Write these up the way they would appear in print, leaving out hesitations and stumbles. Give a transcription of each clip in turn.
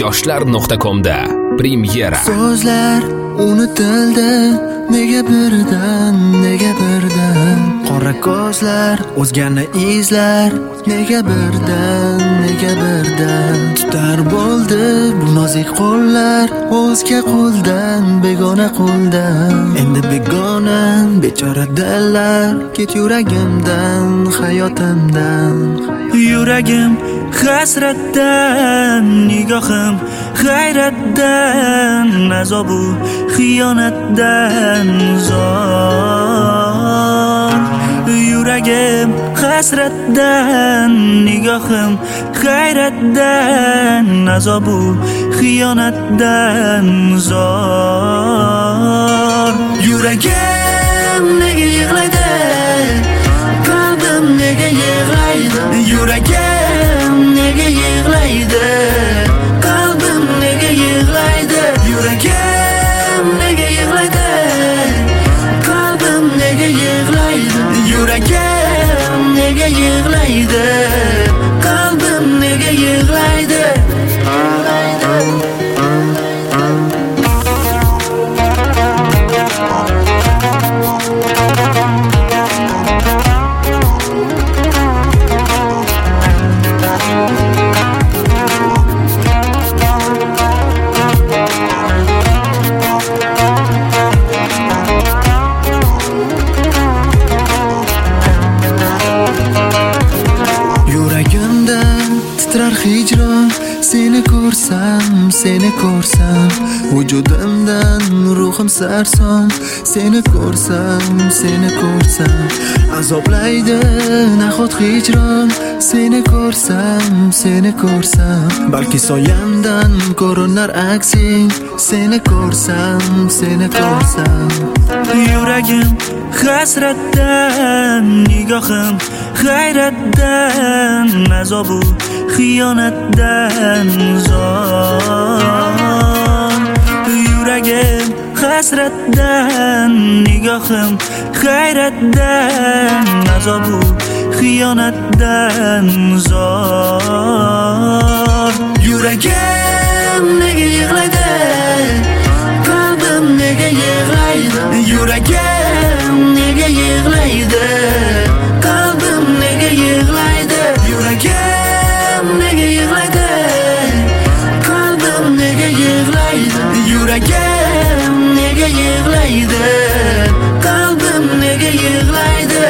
yoshlar.com'da premyera. So'zlar unutildi, nega birdan qora ko'zlar o'zgani izlar, nega birdan tutar bo'ldi bu nozik qo'llar, o'zga qo'ldan begona qo'ldan. Endi begona bechora dillar, ket yuragimdan, hayotimdan. Yuragim hasratdan, nigohim hayratdan, azobu xiyonatdan zor. Yuragim hasratdan, nigohim hayratdan, azobu xiyonatdan zor. Yuragim nega yig'laydi, qalbim nega yig'laydi. Yuragim nega yig'laydi, qalbim nega yig'laydi. Yuragim nega yig'laydi, qalbim nega yig'laydi. Yuragim nega yig'laydi, qalbim nega yig'laydi. Titrar hijron, seni ko'rsam, vujudimdan ruhim sarson. Seni ko'rsam, azoblaydi nahot hijron. Seni ko'rsam, balki soyamdan ko'rinar aksing. Seni ko'rsam. Yuragim hasratdan, nigohim hayratdan, azobu xiyonatdan zor. Yuragim hasratdan, nigohim hayratdan, azobu xiyonatdan zor. Yuragim nega yig'laydi, qalbim nega yig'laydi. Yuragim nega yig'laydi, qalbim nega yig'laydi. Yuragim nega yig'laydi, qalbim nega yig'laydi. Yuragim nega yig'laydi, qalbim nega yig'laydi.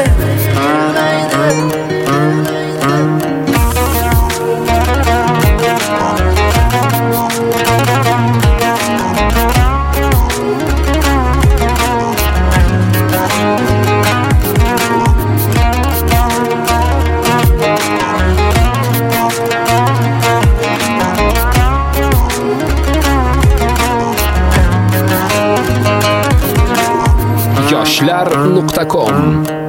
yoshlar.com